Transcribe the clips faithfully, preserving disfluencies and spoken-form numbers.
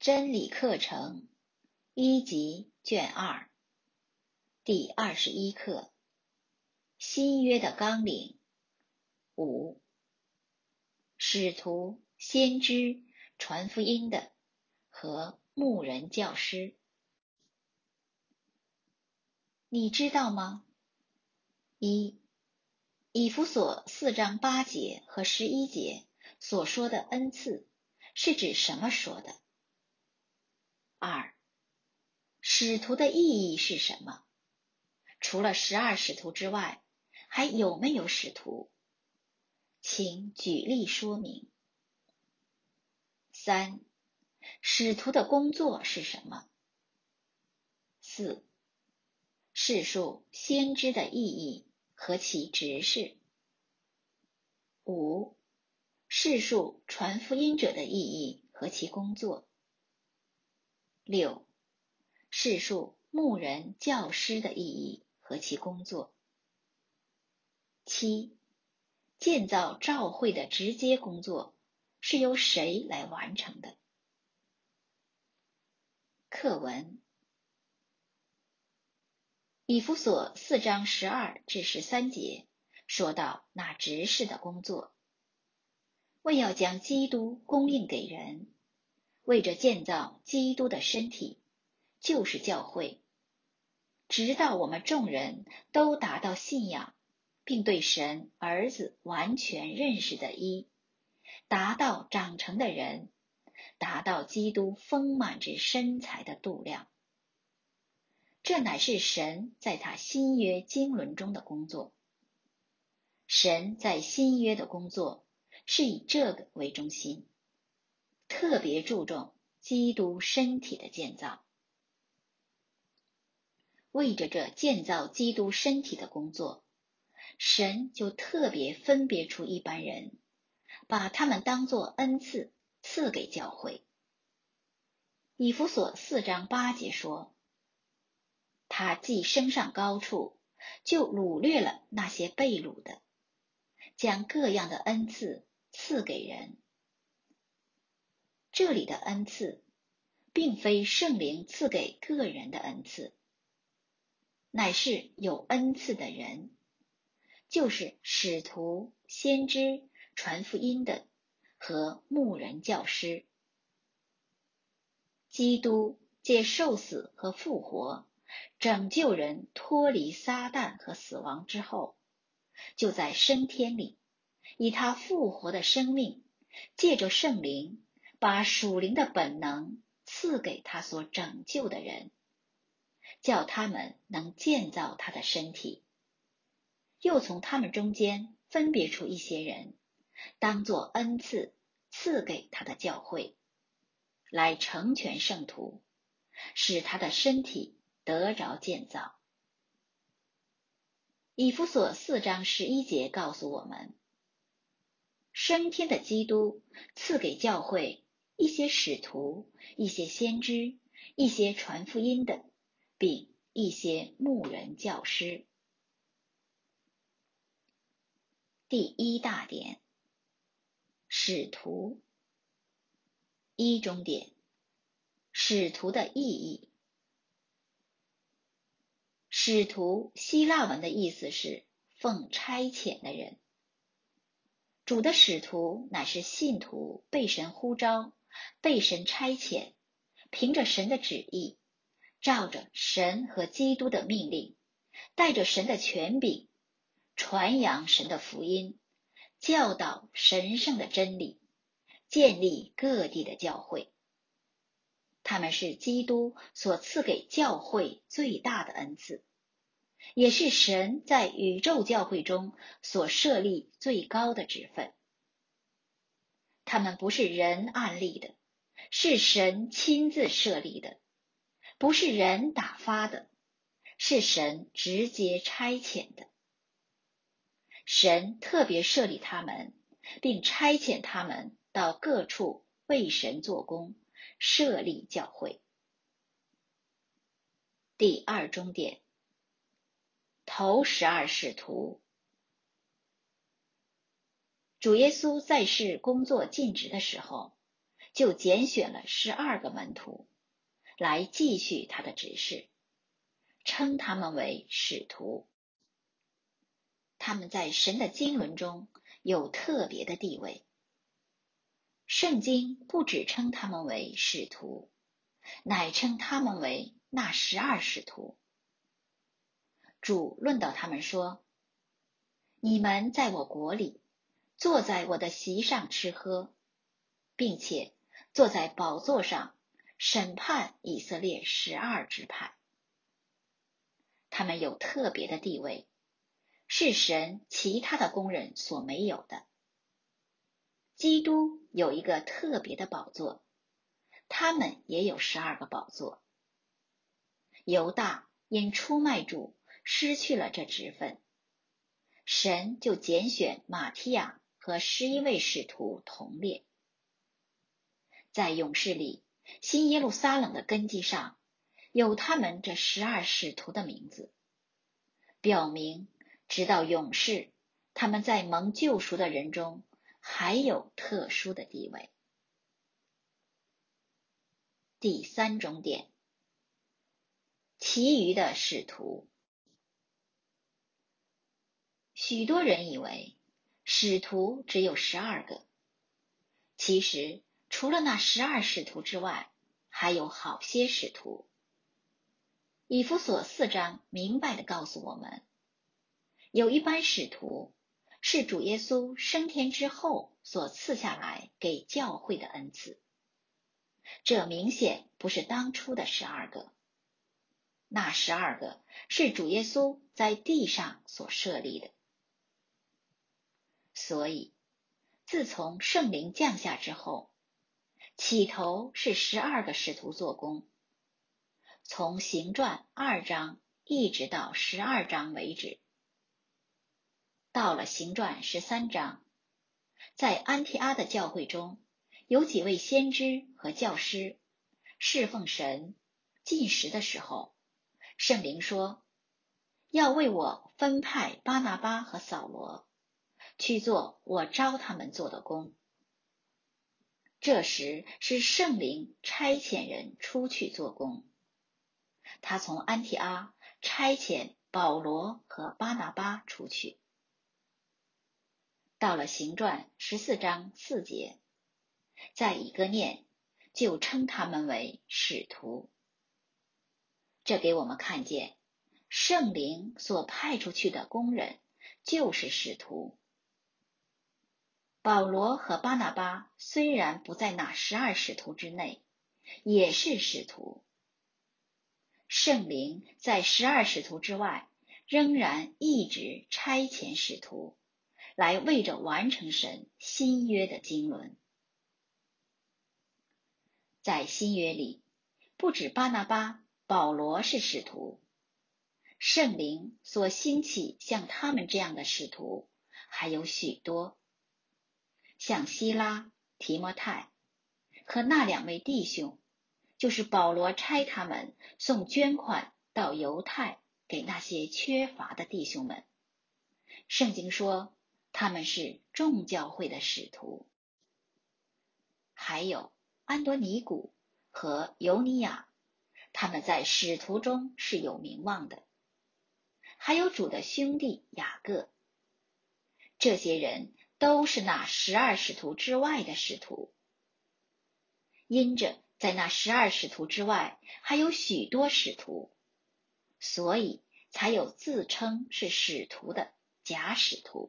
真理课程一级卷二第二十一课新约的纲领五使徒、先知、传福音的和牧人教师。你知道吗？一、以弗所四章八节和十一节所说的恩赐是指什么说的？二、使徒的意义是什么？除了十二使徒之外，还有没有使徒？请举例说明。三、使徒的工作是什么？四、示述先知的意义和其职事。五、示述传福音者的意义和其工作。六、示述牧人教师的意义和其工作。七、建造召会的直接工作是由谁来完成的？课文以弗所四章十二至十三节说到那执事的工作，为要将基督供应给人，为着建造基督的身体，就是教会，直到我们众人都达到信仰，并对神儿子完全认识的一，达到长成的人，达到基督丰满之身材的度量。这乃是神在他新约经纶中的工作。神在新约的工作是以这个为中心，特别注重基督身体的建造。为着这建造基督身体的工作，神就特别分别出一班人，把他们当作恩赐赐给教会。以弗所四章八节说，他既升上高处，就掳掠了那些被掳的，将各样的恩赐赐给人。这里的恩赐并非圣灵赐给个人的恩赐，乃是有恩赐的人，就是使徒、先知、传福音的和牧人教师。基督借受死和复活拯救人脱离撒旦和死亡之后，就在升天里以他复活的生命，借着圣灵把属灵的本能赐给他所拯救的人，叫他们能建造他的身体，又从他们中间分别出一些人，当作恩赐赐给他的教会，来成全圣徒，使他的身体得着建造。以弗所四章十一节告诉我们，升天的基督赐给教会一些使徒、一些先知、一些传福音的，并一些牧人教师。第一大点，使徒。一中点，使徒的意义。使徒希腊文的意思是奉差遣的人。主的使徒乃是信徒被神呼召，被神差遣，凭着神的旨意，照着神和基督的命令，带着神的权柄，传扬神的福音，教导神圣的真理，建立各地的教会。他们是基督所赐给教会最大的恩赐，也是神在宇宙教会中所设立最高的职分。他们不是人按立的，是神亲自设立的；不是人打发的，是神直接差遣的。神特别设立他们，并差遣他们到各处为神做工，设立教会。第二中点，头十二使徒。主耶稣在世工作尽职的时候， 就拣选了十二个门徒，来继续他的指示，称他们为使徒。他们在神的经纶中有特别的地位。圣经不只称他们为使徒，乃称他们为那十二使徒。主论到他们说：你们在我国里，坐在我的席上吃喝，并且坐在宝座上审判以色列十二支派。他们有特别的地位，是神其他的工人所没有的。基督有一个特别的宝座，他们也有十二个宝座。犹大因出卖主失去了这职分，神就拣选马提亚和十一位使徒同列。在勇士里，新耶路撒冷的根基上有他们这十二使徒的名字，表明直到勇士，他们在蒙救赎的人中还有特殊的地位。第三种点，其余的使徒。许多人以为使徒只有十二个，其实除了那十二使徒之外，还有好些使徒。以弗所四章明白地告诉我们，有一班使徒是主耶稣升天之后所赐下来给教会的恩赐，这明显不是当初的十二个，那十二个是主耶稣在地上所设立的。所以自从圣灵降下之后，起头是十二个使徒做工，从行传二章一直到十二章为止。到了行传十三章，在安提阿的教会中，有几位先知和教师侍奉神进食的时候，圣灵说要为我分派巴拿巴和扫罗去做我召他们做的工。这时是圣灵差遣人出去做工，他从安提阿差遣保罗和巴拿巴出去。到了行传十四章四节，在以哥念就称他们为使徒。这给我们看见圣灵所派出去的工人就是使徒。保罗和巴拿巴虽然不在那十二使徒之内，也是使徒。圣灵在十二使徒之外，仍然一直差遣使徒，来为着完成神新约的经纶。在新约里，不止巴拿巴、保罗是使徒，圣灵所兴起像他们这样的使徒还有许多，像希拉、提摩太和那两位弟兄，就是保罗差他们送捐款到犹太给那些缺乏的弟兄们。圣经说他们是众教会的使徒。还有安多尼古和尤尼亚，他们在使徒中是有名望的。还有主的兄弟雅各，这些人都是那十二使徒之外的使徒。因着在那十二使徒之外还有许多使徒，所以才有自称是使徒的假使徒。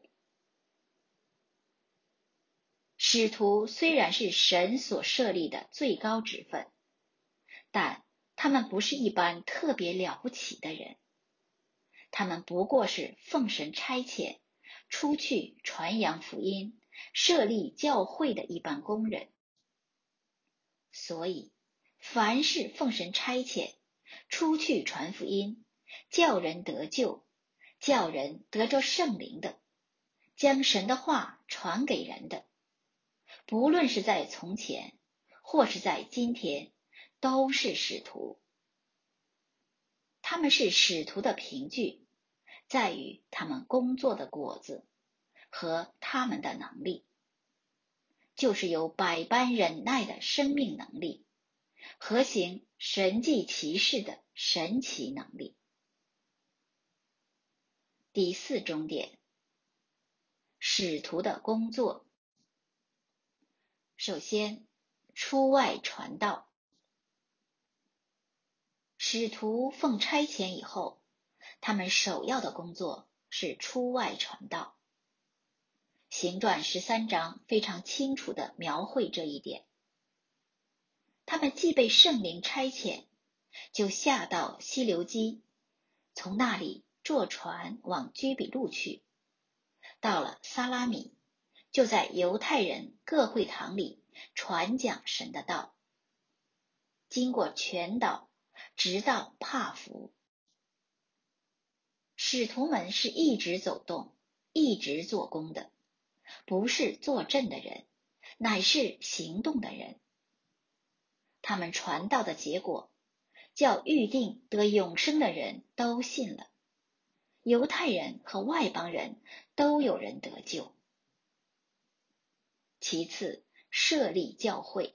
使徒虽然是神所设立的最高职分，但他们不是一般特别了不起的人，他们不过是奉神差遣出去传扬福音、设立教会的一般工人。所以凡是奉神差遣出去传福音，叫人得救，叫人得着圣灵的，将神的话传给人的，不论是在从前或是在今天，都是使徒。他们是使徒的凭据，在于他们工作的果子和他们的能力。 就是有百般忍耐的生命能力，和行神迹奇事的神奇能力。第四中点，使徒的工作。首先，出外传道。使徒奉差遣以后，他们首要的工作是出外传道。行传十三章非常清楚地描绘这一点。他们既被圣灵差遣，就下到西流基，从那里坐船往居比路去，到了撒拉米，就在犹太人各会堂里传讲神的道，经过全岛，直到帕福。使徒们是一直走动，一直做工的，不是坐镇的人，乃是行动的人。他们传道的结果，叫预定得永生的人都信了，犹太人和外邦人都有人得救。其次，设立教会。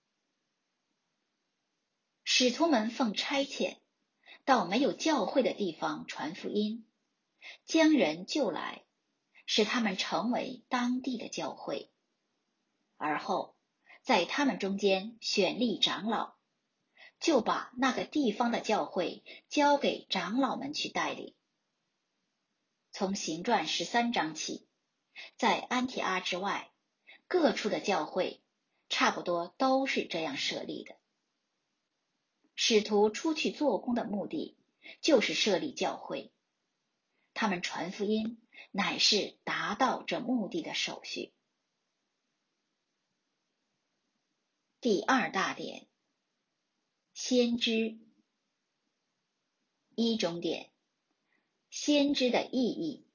使徒们奉差遣，到没有教会的地方传福音，将人救来，使他们成为当地的教会，而后在他们中间选立长老，就把那个地方的教会交给长老们去带领。从行传十三章起，在安提阿之外，各处的教会差不多都是这样设立的。使徒出去做工的目的就是设立教会，他们传福音乃是达到这目的的手续。第二大点，先知。一中点，先知的意义。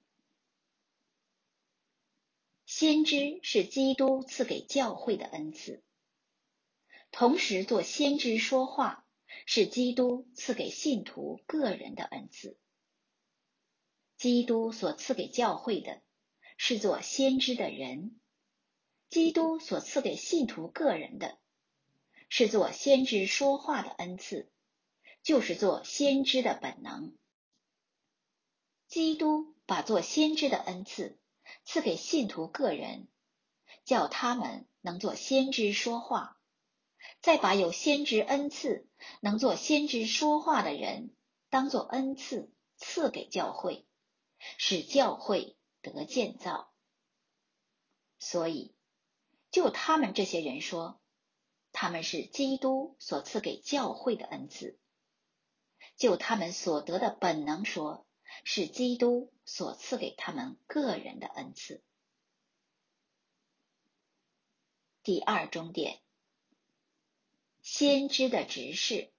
先知是基督赐给教会的恩赐，同时做先知说话是基督赐给信徒个人的恩赐。基督所赐给教会的是做先知的人，基督所赐给信徒个人的是做先知说话的恩赐，就是做先知的本能。基督把做先知的恩赐赐给信徒个人，叫他们能做先知说话，再把有先知恩赐能做先知说话的人当作恩赐赐给教会，使教会得建造。所以就他们这些人说，他们是基督所赐给教会的恩赐；就他们所得的本能说，是基督所赐给他们个人的恩赐。第二中点，先知的职事。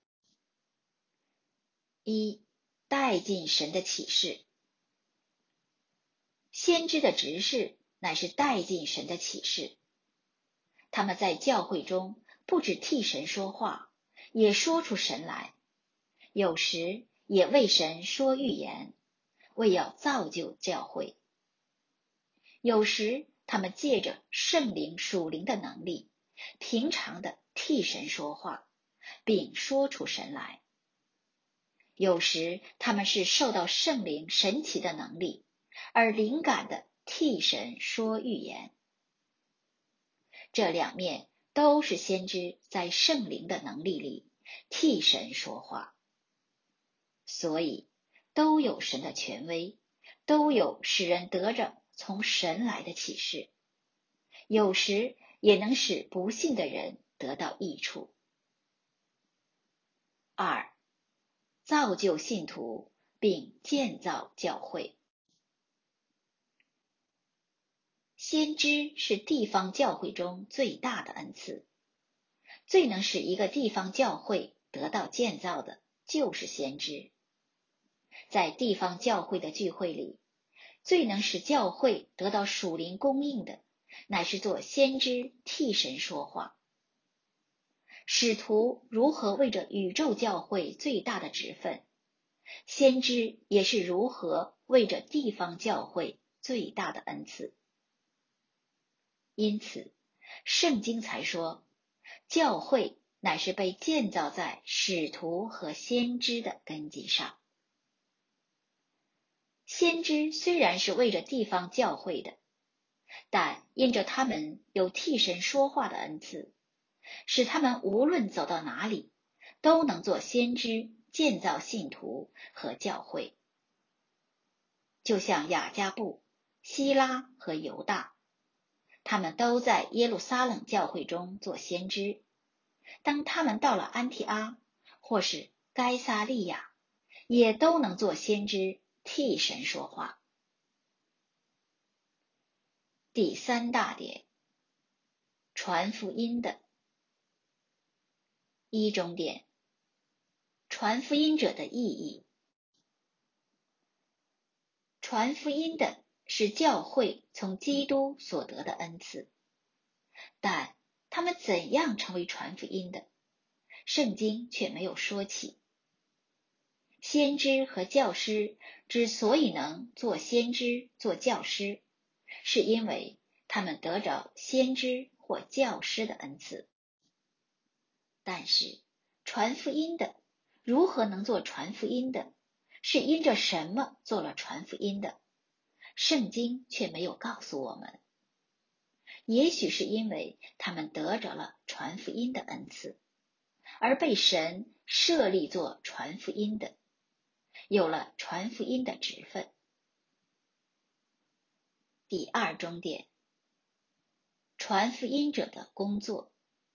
一、带进神的启示。先知的职事乃是带进神的启示，他们在教会中不只替神说话，也说出神来，有时也为神说预言，为要造就教会。有时他们借着圣灵属灵的能力，平常的替神说话，并说出神来。有时他们是受到圣灵神奇的能力，而灵感的替神说预言。这两面都是先知在圣灵的能力里替神说话，所以都有神的权威，都有使人得着从神来的启示，有时也能使不信的人得到益处。二、造就信徒并建造教会。先知是地方教会中最大的恩赐，最能使一个地方教会得到建造的就是先知。在地方教会的聚会里，最能使教会得到属灵供应的，乃是做先知替神说话。使徒如何为着宇宙教会最大的职分，先知也是如何为着地方教会最大的恩赐。因此， 圣经才说，教会乃是被建造在使徒和先知的根基上。先知虽然是为着地方教会的，但因着他们有替神说话的恩赐，使他们无论走到哪里，都能做先知，建造信徒和教会。就像雅加布、希拉和犹大，他们都在耶路撒冷教会中做先知。当他们到了安提阿或是该撒利亚，也都能做先知，替神说话。第三大点，传福音的。一中点，传福音者的意义。传福音的是教会从基督所得的恩赐，但他们怎样成为传福音的，圣经却没有说起。先知和教师之所以能做先知、做教师，是因为他们得着先知或教师的恩赐。但是传福音的如何能做传福音的，是因着什么做了传福音的，圣经却没有告诉我们。也许是因为他们得着了传福音的恩赐，而被神设立做传福音的，有了传福音的职分。第二中点，传福音者的工作。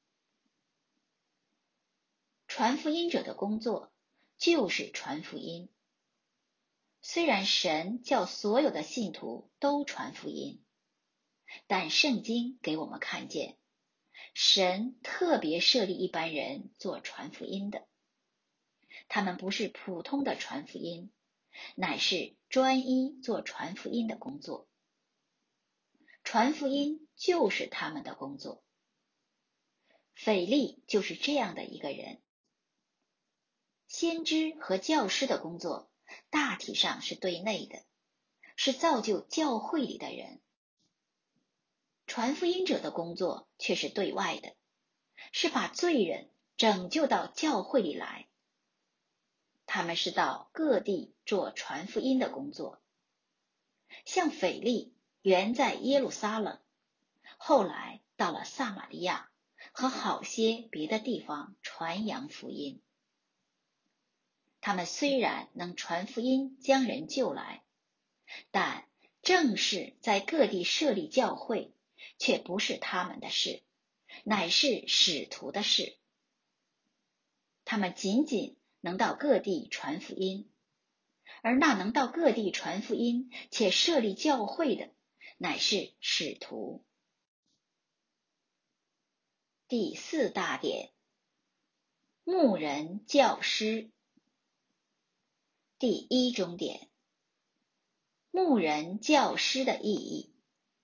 传福音者的工作就是传福音。虽然神叫所有的信徒都传福音，但圣经给我们看见，神特别设立一般人做传福音的。他们不是普通的传福音，乃是专一做传福音的工作。传福音就是他们的工作。腓利就是这样的一个人。先知和教师的工作大体上是对内的，是造就教会里的人。传福音者的工作却是对外的，是把罪人拯救到教会里来。他们是到各地做传福音的工作。像腓利原在耶路撒冷，后来到了撒玛利亚和好些别的地方传扬福音。他们虽然能传福音将人救来，但正是在各地设立教会却不是他们的事，乃是使徒的事。他们仅仅能到各地传福音，而那能到各地传福音且设立教会的，乃是使徒。第四大点，牧人教师。第一中点，牧人教师的意义。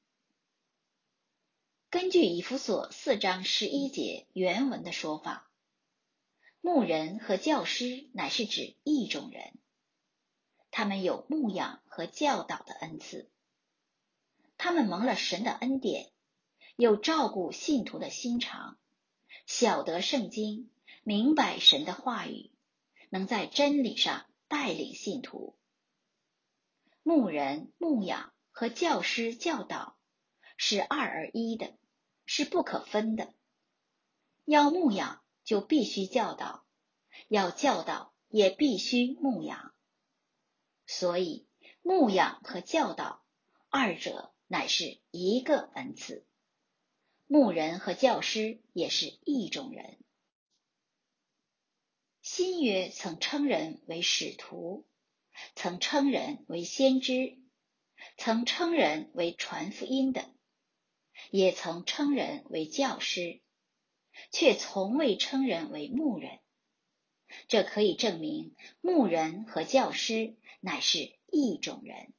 根据以弗所四章十一节原文的说法，牧人和教师乃是指一种人，他们有牧养和教导的恩赐，他们蒙了神的恩典，有照顾信徒的心肠，晓得圣经，明白神的话语，能在真理上带领信徒。牧人牧养和教师教导是二而一的，是不可分的。要牧养就必须教导，要教导也必须牧养。所以牧养和教导二者乃是一个恩赐。牧人和教师也是一种人。新约曾称人为使徒，曾称人为先知，曾称人为传福音的，也曾称人为教师，却从未称人为牧人。这可以证明牧人和教师乃是一种人。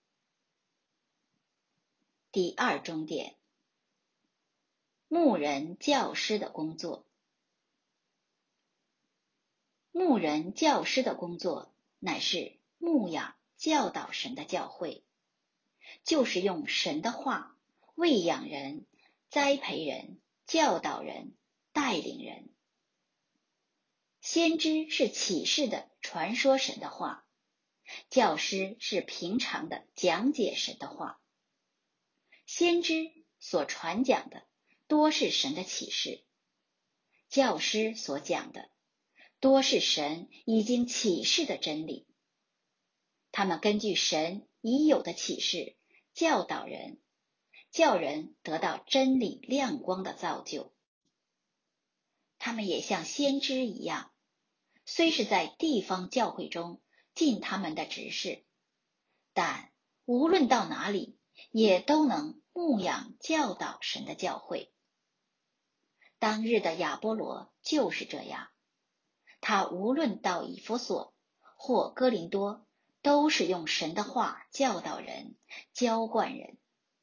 第二中点，牧人教师的工作。牧人教师的工作乃是牧养教导神的教会，就是用神的话喂养人， 栽培人、教导人、带领人。先知是启示的传说神的话，教师是平常的讲解神的话。先知所传讲的多是神的启示，教师所讲的多是神已经启示的真理。他们根据神已有的启示教导人，叫人得到真理亮光的造就。他们也像先知一样，虽是在地方教会中尽他们的职事，但无论到哪里，也都能牧养教导神的教会。当日的亚波罗就是这样，他无论到以弗所或哥林多，都是用神的话教导人、浇灌人。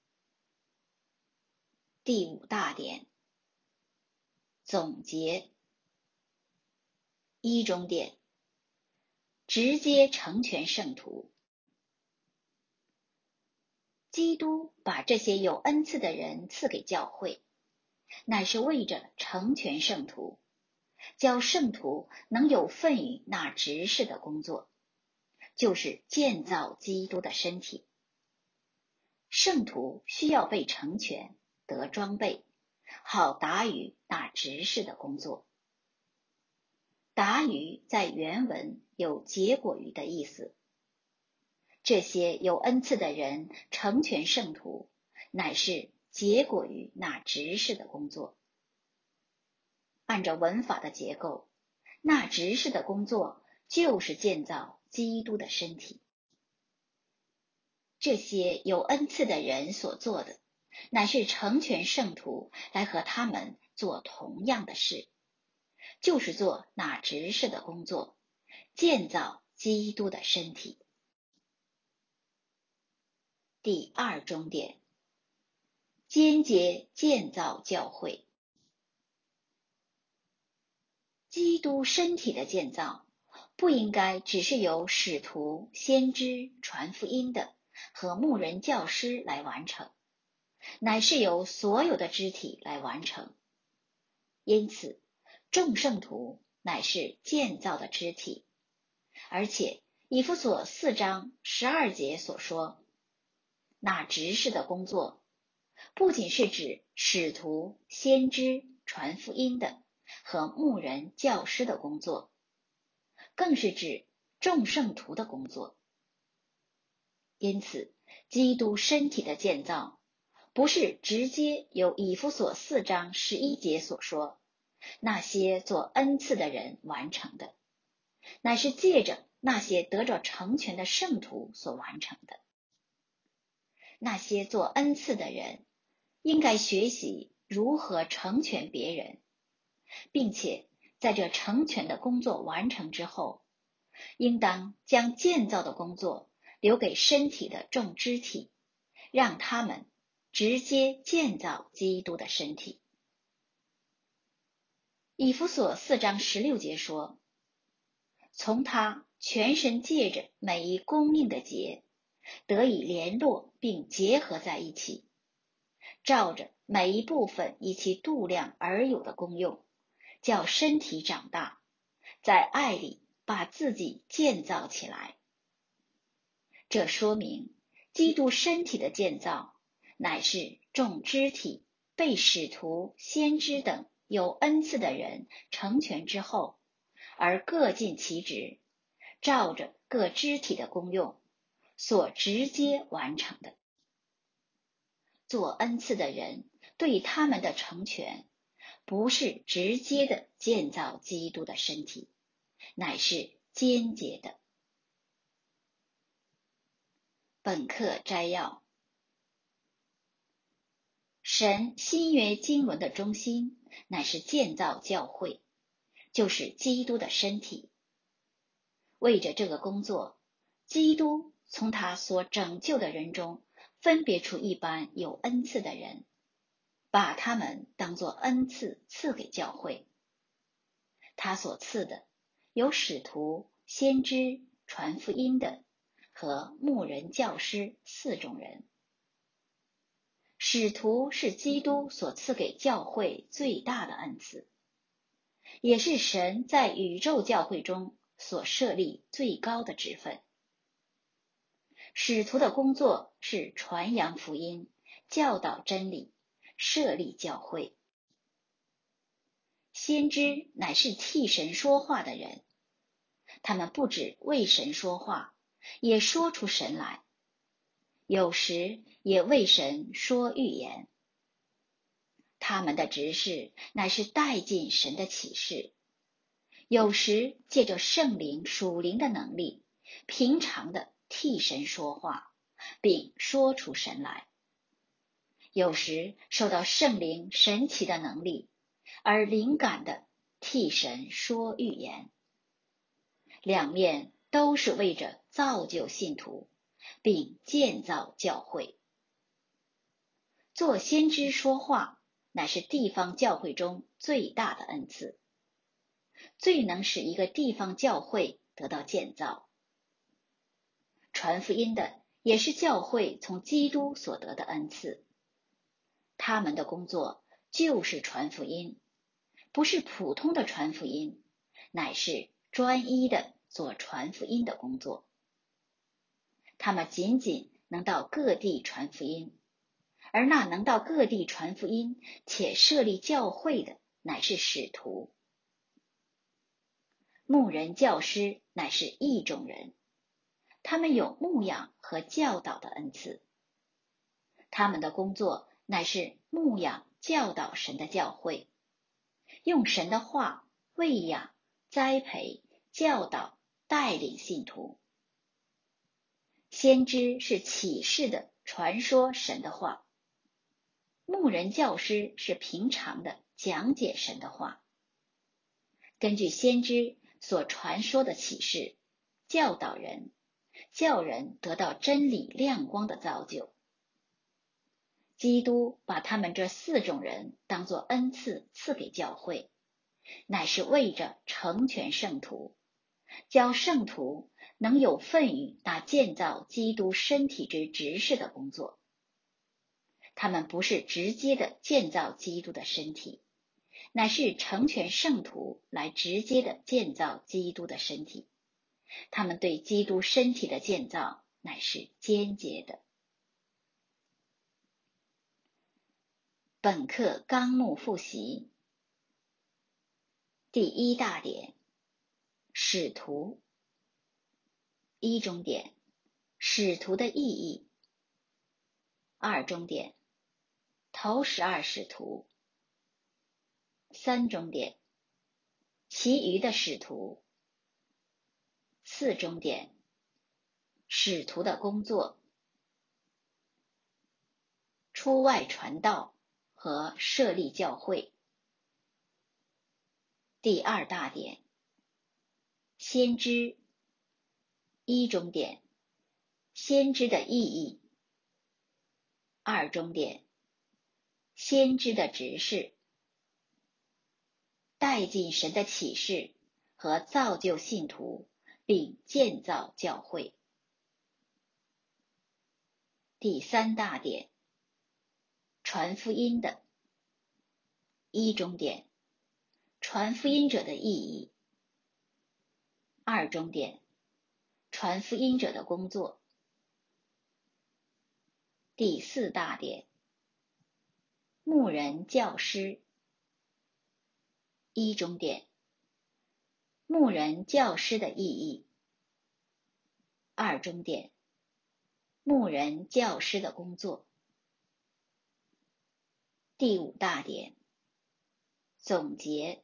第五大点，总结。一中点，直接成全圣徒。基督把这些有恩赐的人赐给教会，乃是为着成全圣徒，叫圣徒能有份于那执事的工作，就是建造基督的身体。圣徒需要被成全，得装备，好达于那执事的工作。达于在原文有结果于的意思。这些有恩赐的人成全圣徒，乃是结果于那执事的工作。按照文法的结构，那执事的工作就是建造基督的身体。这些有恩赐的人所做的，乃是成全圣徒，来和他们做同样的事，就是做那执事的工作，建造基督的身体。第二中点，间接建造教会。基督身体的建造，不应该只是由使徒、先知、传福音的和牧人教师来完成，乃是由所有的肢体来完成。因此，众圣徒乃是建造的肢体。而且以弗所四章十二节所说，那执事的工作，不仅是指使徒、先知、传福音的和牧人、教师的工作，更是指众圣徒的工作。因此，基督身体的建造，不是直接由以弗所四章十一节所说，那些做恩赐的人完成的，乃是借着那些得着成全的圣徒所完成的。那些做恩赐的人，应该学习如何成全别人，并且在这成全的工作完成之后，应当将建造的工作留给身体的众肢体，让他们直接建造基督的身体。以弗所四章十六节说，从他全身借着每一供应的节，得以联络并结合在一起，照着每一部分以其度量而有的功用，叫身体长大，在爱里把自己建造起来。这说明基督身体的建造，乃是众肢体被使徒、先知等有恩赐的人成全之后，而各尽其职，照着各肢体的功用所直接完成的。做恩赐的人对他们的成全，不是直接的建造基督的身体，乃是间接的。本课摘要：神新约经纶的中心乃是建造教会，就是基督的身体。为着这个工作，基督从他所拯救的人中分别出一般有恩赐的人，把他们当作恩赐赐给教会。他所赐的有使徒、先知、传福音的和牧人、教师四种人。 使徒是基督所赐给教会最大的恩赐，也是神在宇宙教会中所设立最高的职分。使徒的工作是传扬福音，教导真理，设立教会。先知乃是替神说话的人，他们不只为神说话，也说出神来，有时也为神说预言。他们的职事乃是带进神的启示，有时借着圣灵属灵的能力，平常的替神说话，并说出神来；有时受到圣灵神奇的能力，而灵感的替神说预言。两面都是为着造就信徒，并建造教会。做先知说话，乃是地方教会中最大的恩赐，最能使一个地方教会得到建造。传福音的也是教会从基督所得的恩赐，他们的工作就是传福音，不是普通的传福音，乃是专一的做传福音的工作。他们仅仅能到各地传福音，而那能到各地传福音且设立教会的，乃是使徒。牧人教师乃是一种人，他们有牧养和教导的恩赐，他们的工作乃是牧养教导神的教会，用神的话喂养、栽培、教导、带领信徒。先知是启示的传说神的话，牧人教师是平常的讲解神的话，根据先知所传说的启示，教导人，叫人得到真理亮光的造就。基督把他们这四种人当作恩赐赐给教会，乃是为着成全圣徒，教圣徒能有份于那建造基督身体之执事的工作。他们不是直接的建造基督的身体，乃是成全圣徒来直接的建造基督的身体。他们对基督身体的建造乃是间接的。本课纲目复习。第一大点，使徒。一中点，使徒的意义。二中点，头十二使徒。三中点，其余的使徒。四中点，使徒的工作。出外传道和设立教会。第二大点，先知。一中点，先知的意义。二中点，先知的职事，带进神的启示和造就信徒，并建造教会。第三大点，传福音的。一中点，传福音者的意义。二中点，传福音者的工作。第四大点，牧人教师。一中点，牧人教师的意义。二中点，牧人教师的工作。第五大点，总结。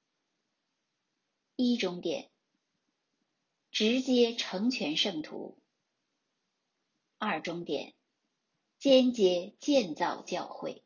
一中点，直接成全圣徒。二中点，间接建造教会。